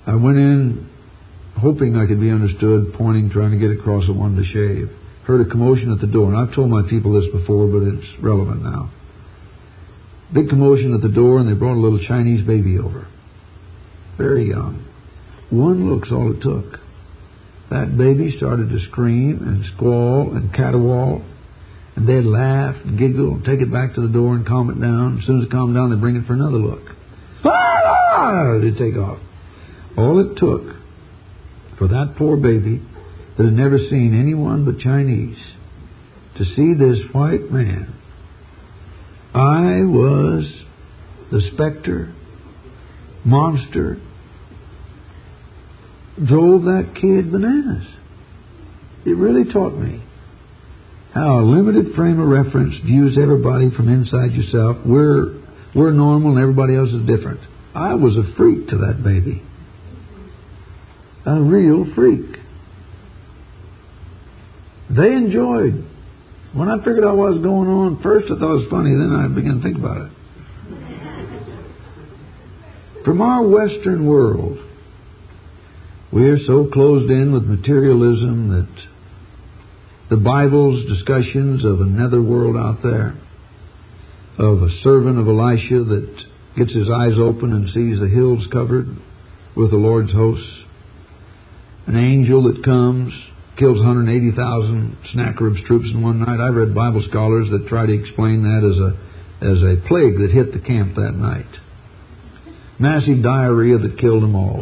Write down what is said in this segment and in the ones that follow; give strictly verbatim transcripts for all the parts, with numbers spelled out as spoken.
I went in hoping I could be understood, pointing, trying to get across I wanted to shave. Heard a commotion at the door, and I've told my people this before, but it's relevant now. Big commotion at the door, and they brought a little Chinese baby over. Very young. One look's all it took. That baby started to scream and squall and caterwaul, and they'd laugh and giggle and take it back to the door and calm it down. As soon as it calmed down, they'd bring it for another look. Ah! They'd take off. All it took for that poor baby that had never seen anyone but Chinese to see this white man. I was the specter, monster, drove that kid bananas. It really taught me how a limited frame of reference views everybody from inside yourself. We're, we're normal and everybody else is different. I was a freak to that baby. A real freak. They enjoyed. When I figured out what was going on, first I thought it was funny, then I began to think about it. From our Western world, we are so closed in with materialism that the Bible's discussions of another world out there, of a servant of Elisha that gets his eyes open and sees the hills covered with the Lord's hosts, an angel that comes, kills one hundred eighty thousand Sennacherib's troops in one night. I've read Bible scholars that try to explain that as a as a plague that hit the camp that night. Massive diarrhea that killed them all.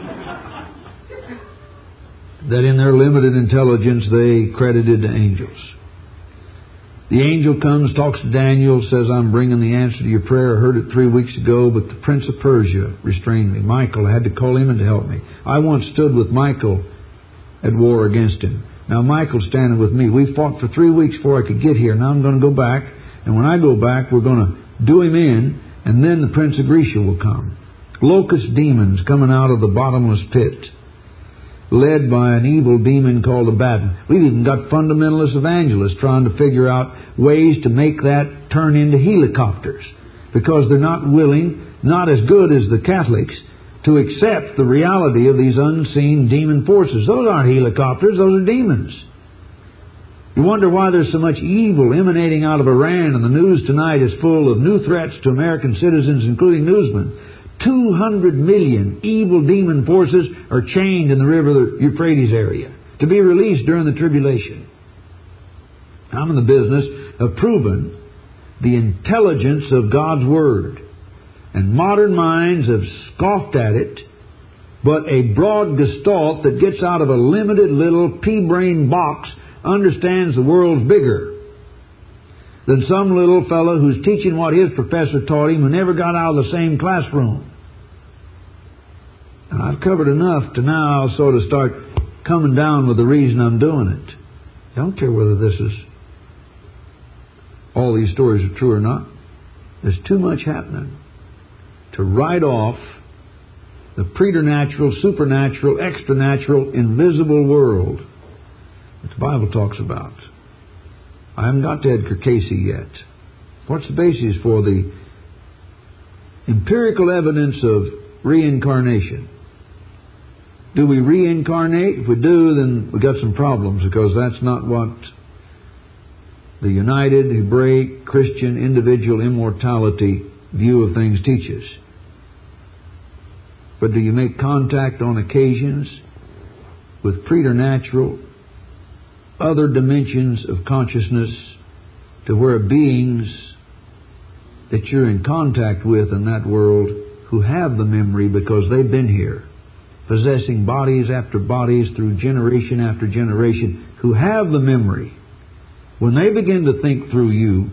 That in their limited intelligence they credited to angels. The angel comes, talks to Daniel, says, I'm bringing the answer to your prayer. I heard it three weeks ago, but the prince of Persia restrained me. Michael, I had to call him in to help me. I once stood with Michael at war against him. Now Michael's standing with me. We fought for three weeks before I could get here. Now I'm going to go back, and when I go back, we're going to do him in, and then the prince of Grecia will come. Locust demons coming out of the bottomless pit, led by an evil demon called Abaddon. We've even got fundamentalist evangelists trying to figure out ways to make that turn into helicopters, because they're not willing, not as good as the Catholics, to accept the reality of these unseen demon forces. Those aren't helicopters, those are demons. You wonder why there's so much evil emanating out of Iran, and the news tonight is full of new threats to American citizens, including newsmen. two hundred million evil demon forces are chained in the river Euphrates area to be released during the tribulation. I'm in the business of proving the intelligence of God's Word. And modern minds have scoffed at it, but a broad gestalt that gets out of a limited little pea-brain box understands the world's bigger than some little fellow who's teaching what his professor taught him who never got out of the same classroom. And I've covered enough to now sort of start coming down with the reason I'm doing it. I don't care whether this is, all these stories are true or not. There's too much happening to write off the preternatural, supernatural, extranatural, invisible world that the Bible talks about. I haven't got to Edgar Cayce yet. What's the basis for the empirical evidence of reincarnation? Do we reincarnate? If we do, then we've got some problems, because that's not what the United Hebraic Christian individual immortality view of things teaches. But do you make contact on occasions with preternatural, other dimensions of consciousness, to where beings that you're in contact with in that world who have the memory because they've been here, possessing bodies after bodies through generation after generation, who have the memory, when they begin to think through you,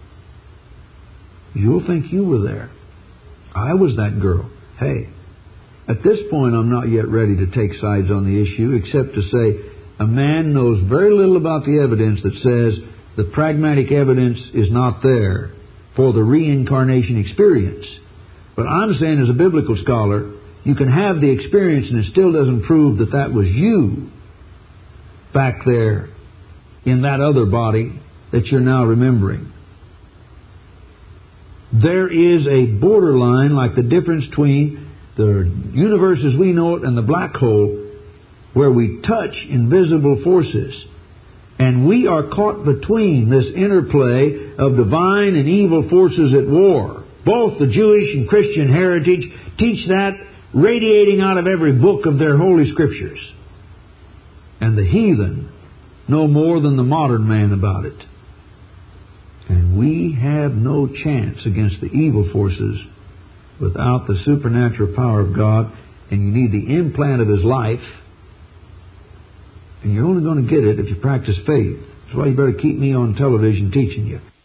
you'll think you were there. I was that girl. Hey, at this point I'm not yet ready to take sides on the issue, except to say a man knows very little about the evidence that says the pragmatic evidence is not there for the reincarnation experience. But I'm saying, as a biblical scholar, you can have the experience and it still doesn't prove that that was you back there in that other body that you're now remembering. There is a borderline, like the difference between the universe as we know it and the black hole, where we touch invisible forces. And we are caught between this interplay of divine and evil forces at war. Both the Jewish and Christian heritage teach that, radiating out of every book of their Holy Scriptures. And the heathen know more than the modern man about it. And we have no chance against the evil forces without the supernatural power of God. And you need the implant of His life. And you're only going to get it if you practice faith. That's why you better keep me on television teaching you.